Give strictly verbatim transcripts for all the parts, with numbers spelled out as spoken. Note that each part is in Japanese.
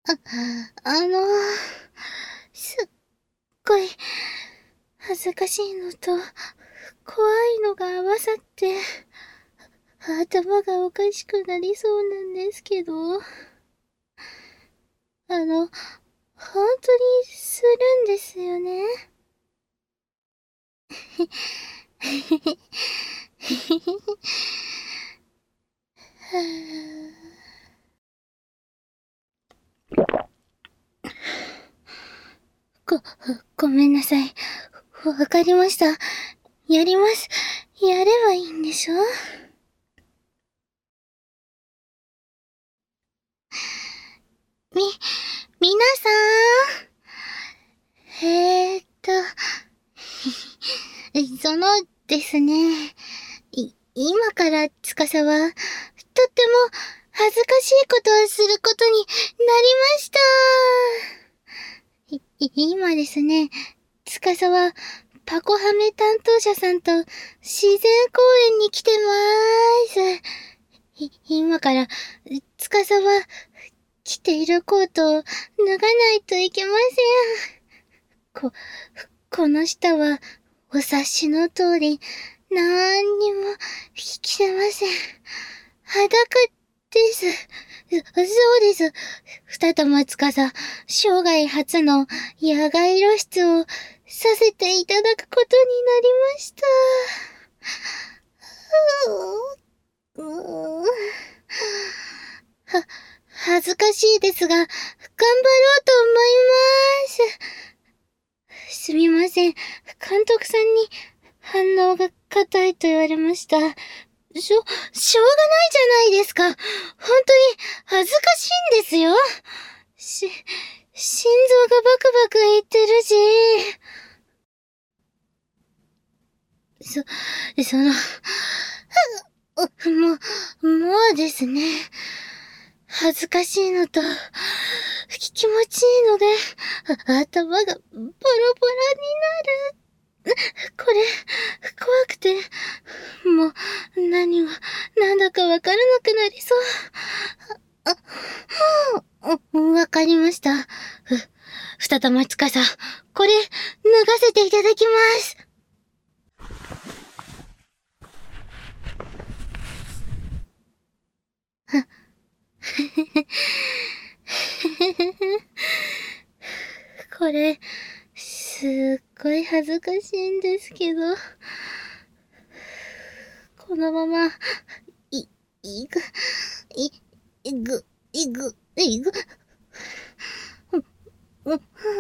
あ、あの、すっごい恥ずかしいのと怖いのが合わさって頭がおかしくなりそうなんですけど、あの、本当にするんですよね。ご、ごめんなさい。わかりました。やります。やればいいんでしょ？み、みなさん。えーっと、そのですね、い、今から司は、とっても恥ずかしいことをすることになりました。い、今ですね、司は、パコハメ担当者さんと自然公園に来てまーす。い、今から、司は、着ているコートを脱がないといけません。こ、この下は、お察しの通り、なんにも着てません。裸です。そうです。二玉司、生涯初の野外露出をさせていただくことになりました。うーは、恥ずかしいですが、頑張ろうと思います。すみません。監督さんに反応が硬いと言われました。しょ、しょうがないじゃないですか。本当に恥ずかしいんですよ。し、心臓がバクバクいってるし。そ、その、もう、もうですね。恥ずかしいのと、気持ちいいので、頭がボロボロになる。これ、怖くて、もう、何が、なんだかわからなくなりそう。あ、わかりました。ふ、二玉つかさ、これ、脱がせていただきます。これ、すっごい恥ずかしいんですけど、このまま、い、いく、い、いぐ、いぐ、いぐ、も、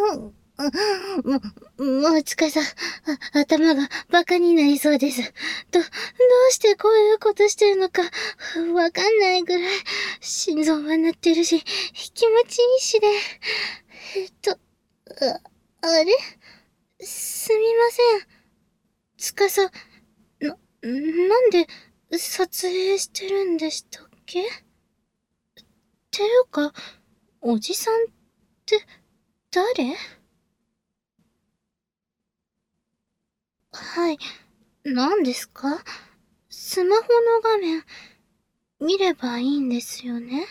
もうつかさ、あ、頭がバカになりそうです。ど、どうしてこういうことしてるのか、わかんないぐらい、心臓は鳴ってるし、気持ちいいしで、えっと、あ、あれすみません。つかさ、な、なんで、撮影してるんでしたっけ？ていうか、おじさんって、誰？はい。何ですか？スマホの画面、見ればいいんですよね？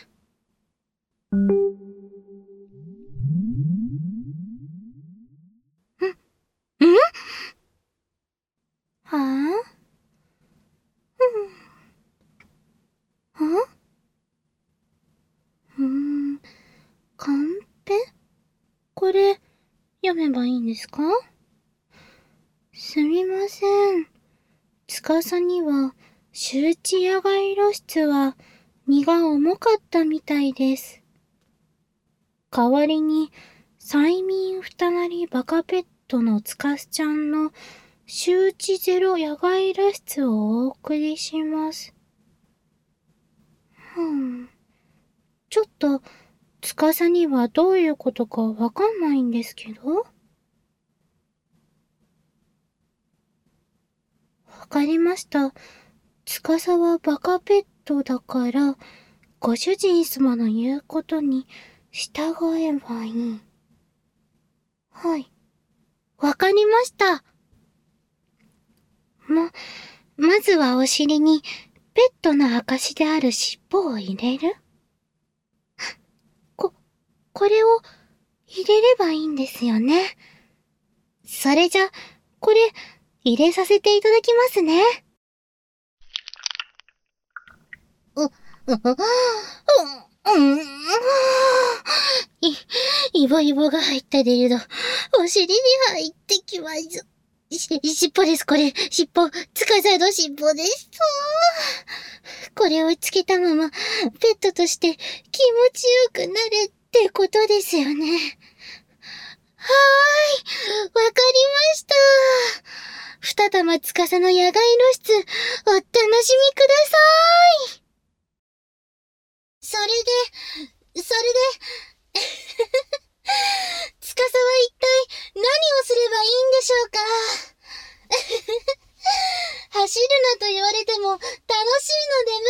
ん、んはぁ、うん、んうーん、カンペ？これ、読めばいいんですか？すみません。司には、周知野外露出は、荷が重かったみたいです。代わりに、催眠二なりバカペットのつかすちゃんの周知ゼロ野外脱出をお送りします。ふん。ちょっと、つかさにはどういうことかわかんないんですけど。わかりました。つかさはバカペットだから、ご主人様の言うことに従えばいい。はい。わかりました。ま、まずはお尻に、ペットの証である尻尾を入れる？こ、 これを入れればいいんですよね。それじゃ、これ入れさせていただきますね。う、う、う、う、う、い、イボイボが入ったディルド、お尻に入ってきます。し、尻尾です、これ。尻尾。つかさの尻尾です。これをつけたまま、ペットとして気持ちよくなれってことですよね。はーい。わかりました。二玉つかさの野外露出、お楽しみください。それで、それで、つかさは一体何をすればいいんでしょうか。走るなと言われても楽しいので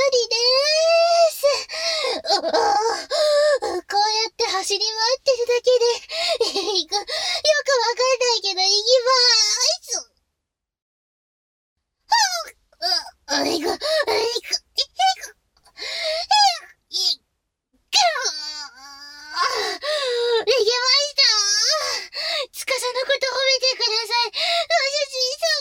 無理でーす。こうやって走り回ってるだけで、いく、よくわかんないけど行きまーす。あ、いく、いく、いく、いく、いく、できました。つかさのこと褒めてください。ご主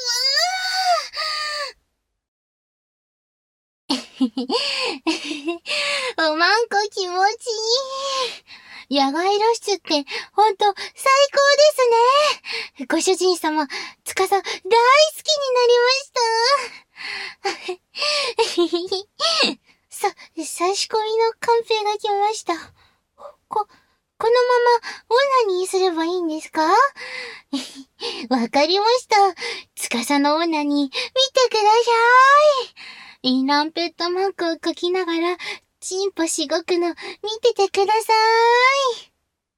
人様。おまんこ気持ちいい。野外露出ってほんと最高ですね。ご主人様、つかさ大好きになりました。さ、差し込みのカンペが来ました。こ、このままオナニーすればいいんですか？わかりました。つかさのオナニー見てください。イーランペットマークを書きながらチンポしごくの見ててください。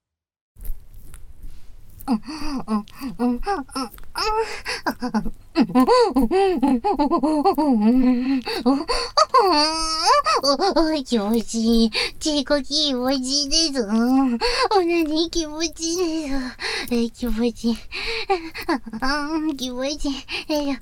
お、気持ちいい。チーコ気持ちいいです。おなに気持ちいいです。え、気持ちいい。気持ちいい。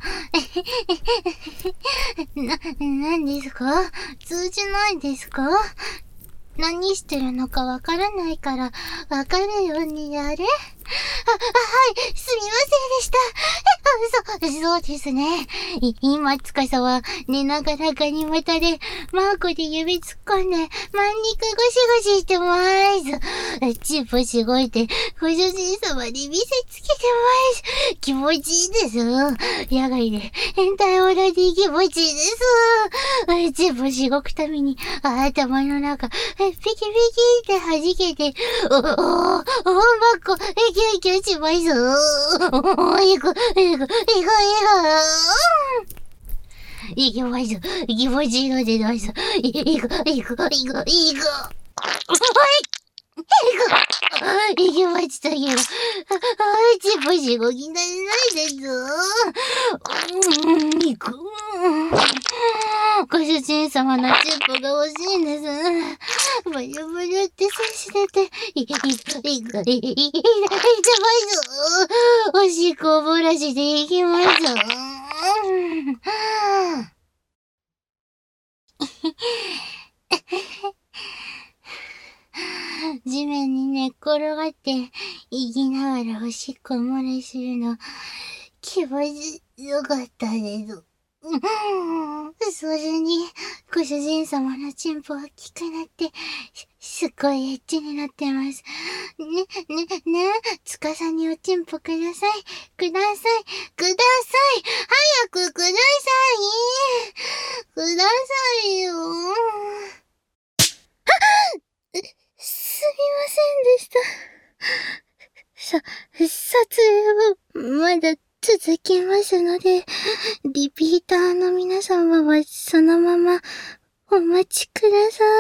な、なんですか？通じないですか？何してるのかわからないから、わかるようにやれ。あ、あ、はい、すみませんでした。そう、そうですね。い、今、つかさは、寝ながらガニ股で、マーコで指突っ込んで、マンニクゴシゴシしてまーす。チップしごいて、ご主人様に見せつけてまーす。気持ちいいです。野外で、変態オーラで気持ちいいです。チップしごくために、頭の中、ピキピキって弾けて、お、お、お、マコ、え、キュンキュンします。お、いく、いく、いく、いく、いきます。気持ちいいのでないす。いく、いく、いく、いく、いく。いく。いきましたけど、チップしごきなれないです。うん、いく。ご主人様のチップが欲しいんです。ブルブルってさしてて、い、い、い、い、い、い、い、い、い、ます。おしっこを漏らしていきます。地面に寝っ転がって、生きながらおしっこ漏れするの、気持ちよかったです。それに、ご主人様のチンポが大きくなって、す、すっごいエッチになってます。ね、ね、ね、つかさにおチンポください。ください。ください。早くください。くださいよ。すみませんでした。さ、撮影はまだ続きますので、リピーターの皆様はそのままお待ちくださ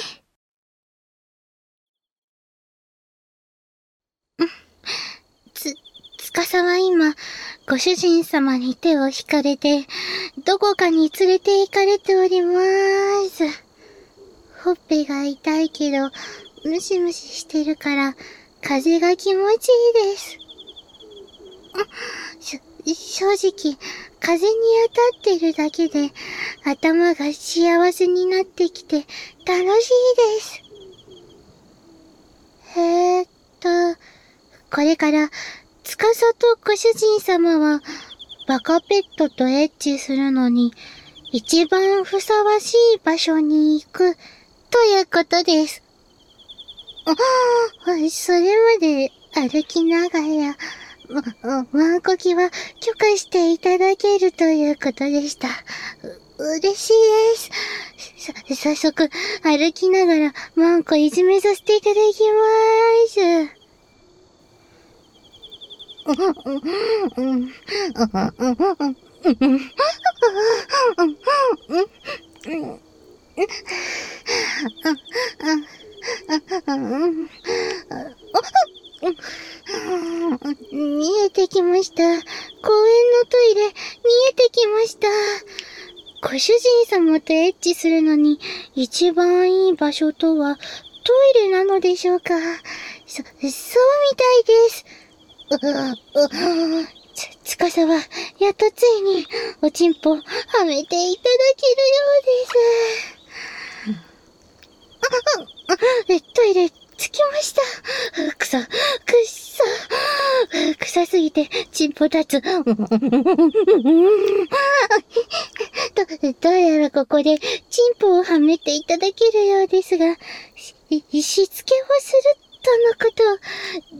い。つ、つかさは今、ご主人様に手を引かれて、どこかに連れて行かれておりまーす。ほっぺが痛いけど、ムシムシしてるから、風が気持ちいいです。しょ、正直、風に当たってるだけで、頭が幸せになってきて、楽しいです。へこれから、司とご主人様は、バカペットとエッチするのに、一番ふさわしい場所に行く、ということです。ああ、それまで歩きながら、ま、ワンコキは許可していただけるということでした。う、嬉しいです。さ、早速、歩きながらワンコいじめさせていただきまーす。見えてきました。公園のトイレ、見えてきました。ご主人様とエッチするのに一番いい場所とはトイレなのでしょうか。そ、そうみたいです。う、う、つ、つかさは、やっとついに、おちんぽ、はめていただけるようです。トイレ、着きました。くそ、くっそ、臭すぎて、ちんぽ立つ。ど、どうやらここで、ちんぽをはめていただけるようですが、し、しつけをするとのこと。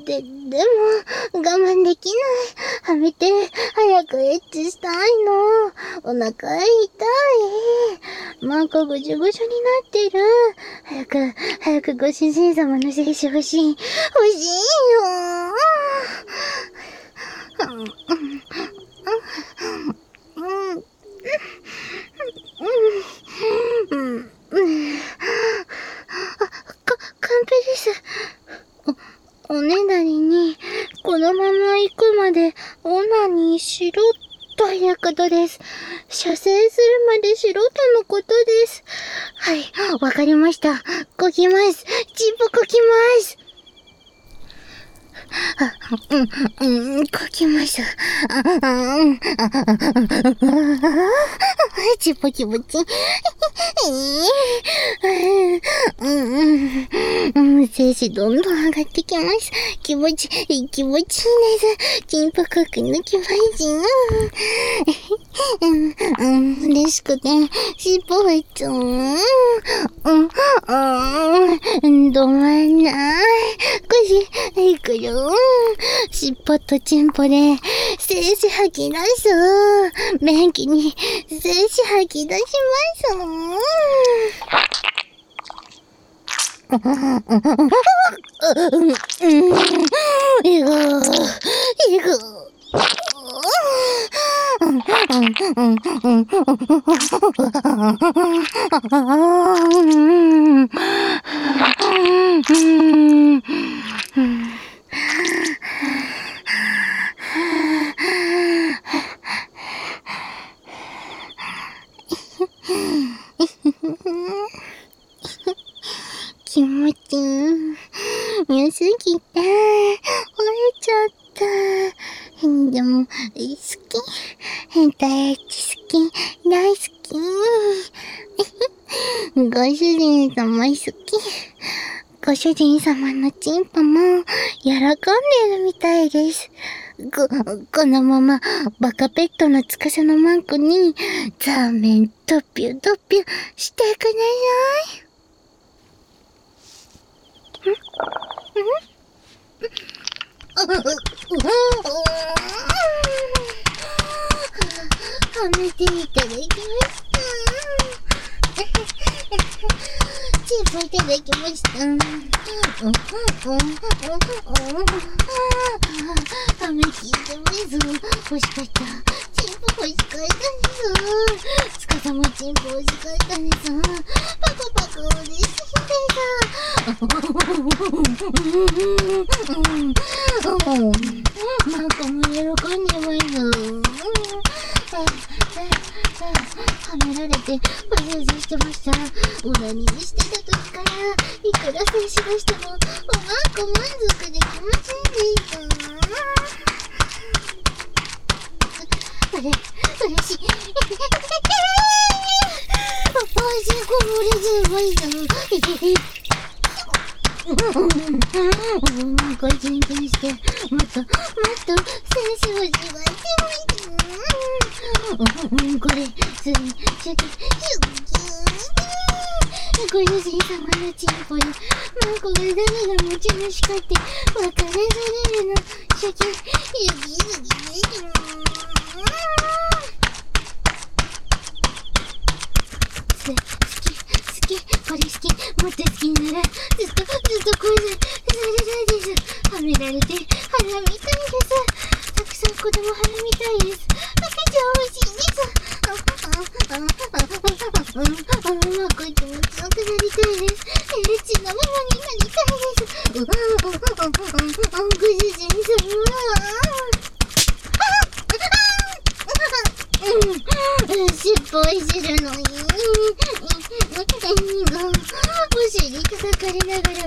で、でも、我慢できない。はめて、早くエッチしたいの。お腹痛い。なんかぐじゅぐじゅになってる。早く、早くご主人様の精子欲しい。欲しいよ。うん、うん、うん、うん、うん、うん。あ、か、カンペです。お、おねだりに、このまま行くまで、オナニーしろ、ということです。射精するまでしろとのことです。はい、わかりました。こきます。チンポこきます。あ、うん、うん、こきます。あ、うん、チンポ気持ち。うん、うん、精子どんどん上がってきます。気持ち、気持ちいいです。チンポこくの気持ちいい。うん、うん、嬉しくて、尻尾がいっちゃう。うん、うん、どまんない。こし、いくよ。尻尾とチンポで、精子吐き出す。便器に、精子吐き出します。うん、うん、いぐ、いぐ。気持ちいい。良すぎて、惚れちゃった。でも、好き。変態エッチ好き。大好き。ご主人様好き。ご主人様のチンポも喜んでるみたいです。こ、このままバカペットの司のマンコにザーメンドピュドピュしてください。ん？ん？はめていただきました。チンポいただきました。はめきいてます。欲しかった。チンポ欲しかったです。つかさもチンポ欲しかったです。パコパコ嬉しいです。なんかも喜んでます。はめられてバズバズしてました。オナニーしてた時からいくら精子出してもおまんこ満足できませんでした。あれ、嬉しい。パパは成功漏れずまいだ。 これ全然して、もっと、もっと、選手を違ってもいい。これ、それ、シュキ、シュキ、ご主人様のチンポで、マンコが誰が持ち主かって分からされるの。シュキ、ユキユキユキ。好き、好き、これ好き、もっと好きなら、ずっと、ずっと恋されたいです。はめられて、腹みたいです。たくさん子供腹みたいです。赤ちゃん欲しいです。あ、あ、あ、あ、あ、あ、あ、まこ気持ちよくなりたいです。エレチのママになりたいです。う、あ、あ、あ、あ、ご主人様。尻尾いじるのに、お尻叩かれながら、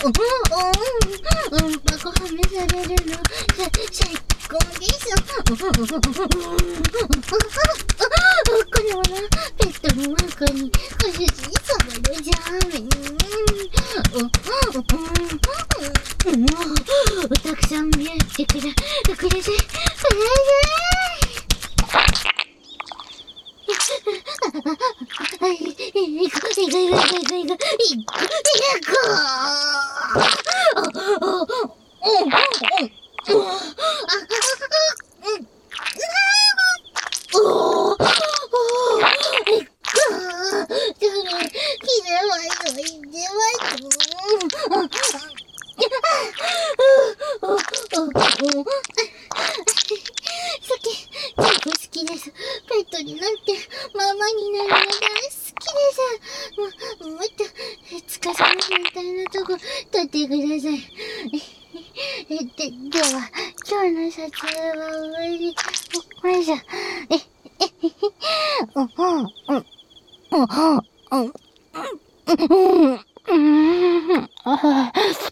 うん、うん、パコはめされるの、最高です。これはな、ペットの中に、ご主人様のジャーメン。たくさん見合ってくれ、くれて、くれて。好きです。ペットになってママになるのが好きです。も、もっとつかさまみたいなとこ撮ってください。で、では今日の撮影は終わりました。え、え、うん、うん、うん、うん、うん、うん、うん、うん、